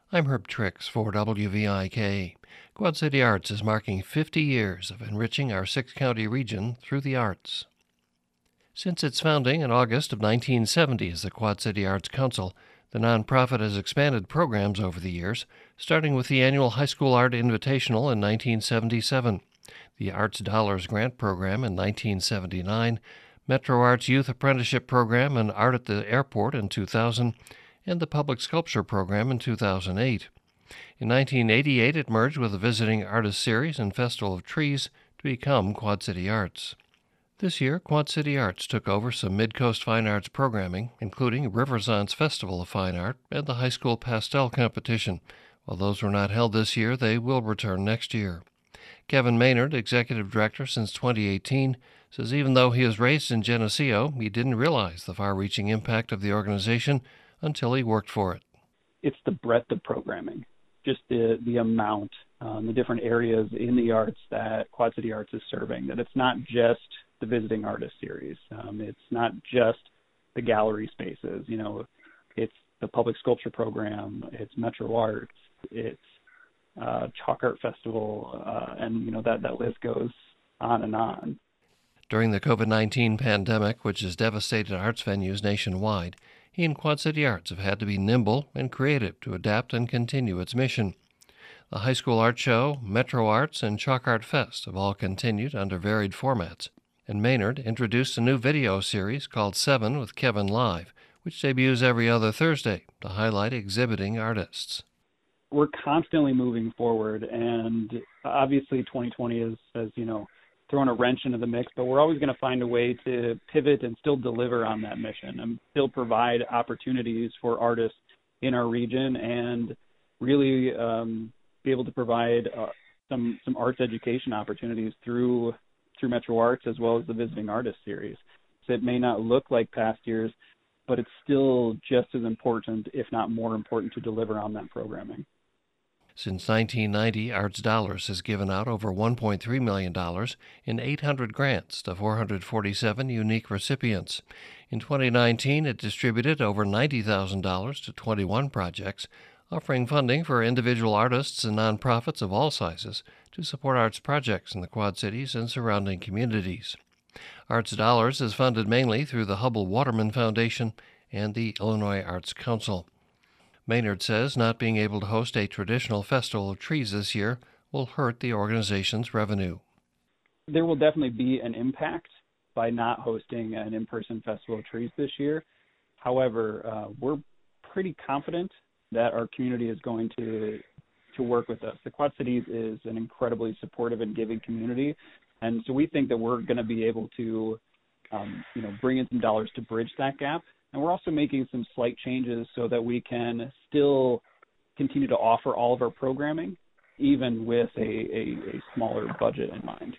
I'm Herb Trix for WVIK. Quad City Arts is marking 50 years of enriching our six-county region through the arts. Since its founding in August of 1970 as the Quad City Arts Council, the nonprofit has expanded programs over the years, starting with the annual High School Art Invitational in 1977, the Arts Dollars Grant Program in 1979, Metro Arts Youth Apprenticeship Program and Art at the Airport in 2000, and the Public Sculpture Program in 2008. In 1988, it merged with the Visiting Artist Series and Festival of Trees to become Quad City Arts. This year, Quad City Arts took over some Mid-Coast Fine Arts programming, including Riverson's Festival of Fine Art and the High School Pastel Competition. While those were not held this year, they will return next year. Kevin Maynard, Executive Director since 2018, says even though he was raised in Geneseo, he didn't realize the far-reaching impact of the organization until he worked for it. It's the breadth of programming, just the amount, the different areas in the arts that Quad City Arts is serving, that it's not just the Visiting Artist Series. It's not just the gallery spaces. It's the Public Sculpture Program, it's Metro Arts, it's Chalk Art Festival, and that list goes on and on. During the COVID-19 pandemic, which has devastated arts venues nationwide, he and Quad City Arts have had to be nimble and creative to adapt and continue its mission. The High School Art Show, Metro Arts, and Chalk Art Fest have all continued under varied formats, and Maynard introduced a new video series called 7 with Kevin Live, which debuts every other Thursday to highlight exhibiting artists. We're constantly moving forward, and obviously 2020 has thrown a wrench into the mix, but we're always going to find a way to pivot and still deliver on that mission and still provide opportunities for artists in our region and really be able to provide some arts education opportunities through Metro Arts as well as the Visiting Artist Series. So it may not look like past years, but it's still just as important, if not more important, to deliver on that programming. Since 1990, Arts Dollars has given out over $1.3 million in 800 grants to 447 unique recipients. In 2019, it distributed over $90,000 to 21 projects, offering funding for individual artists and nonprofits of all sizes to support arts projects in the Quad Cities and surrounding communities. Arts Dollars is funded mainly through the Hubbell Waterman Foundation and the Illinois Arts Council. Maynard says not being able to host a traditional Festival of Trees this year will hurt the organization's revenue. There will definitely be an impact by not hosting an in-person Festival of Trees this year. However, we're pretty confident that our community is going to work with us. The Quad Cities is an incredibly supportive and giving community, and so we think that we're going to be able to bring in some dollars to bridge that gap. And we're also making some slight changes so that we can still continue to offer all of our programming, even with a smaller budget in mind.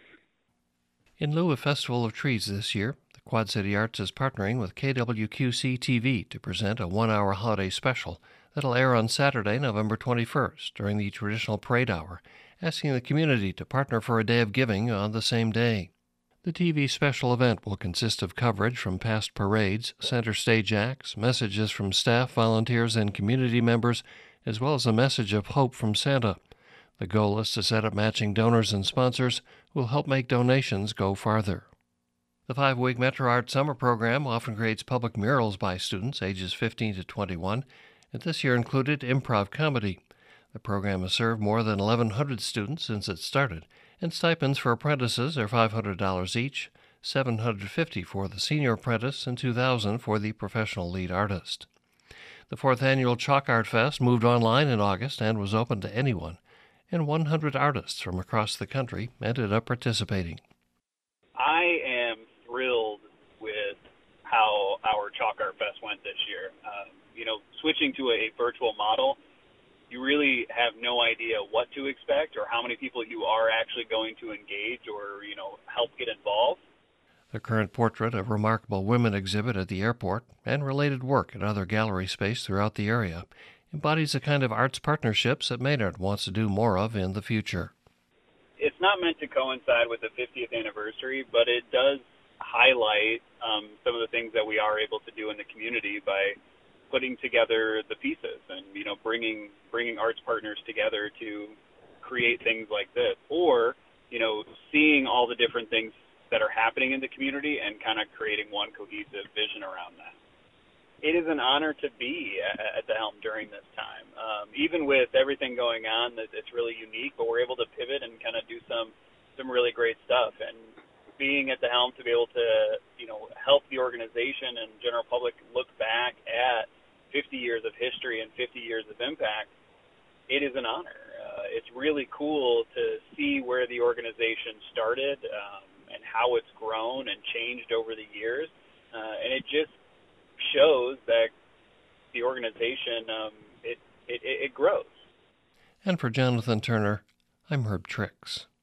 In lieu of Festival of Trees this year, the Quad City Arts is partnering with KWQC-TV to present a one-hour holiday special that'll air on Saturday, November 21st, during the traditional parade hour, asking the community to partner for a day of giving on the same day. The TV special event will consist of coverage from past parades, center stage acts, messages from staff, volunteers, and community members, as well as a message of hope from Santa. The goal is to set up matching donors and sponsors who will help make donations go farther. The 5-week Metro Art Summer Program often creates public murals by students ages 15 to 21, and this year included improv comedy. The program has served more than 1,100 students since it started, and stipends for apprentices are $500 each, $750 for the senior apprentice, and $2,000 for the professional lead artist. The 4th annual Chalk Art Fest moved online in August and was open to anyone, and 100 artists from across the country ended up participating. I am thrilled with how our Chalk Art Fest went this year. Switching to a virtual model, you really have no idea what to expect or how many people you are actually going to engage or, help get involved. The current portrait of remarkable women exhibit at the airport and related work at other gallery space throughout the area embodies the kind of arts partnerships that Maynard wants to do more of in the future. It's not meant to coincide with the 50th anniversary, but it does highlight some of the things that we are able to do in the community by putting together the pieces and, bringing arts partners together to create things like this, or, seeing all the different things that are happening in the community and kind of creating one cohesive vision around that. It is an honor to be at the helm during this time. Even with everything going on, it's really unique, but we're able to pivot and kind of do some really great stuff. And being at the helm to be able to, help the organization and general public look back at 50 years of history and 50 years of impact, it is an honor. It's really cool to see where the organization started and how it's grown and changed over the years. And it just shows that the organization, it grows. And for Jonathan Turner, I'm Herb Trix.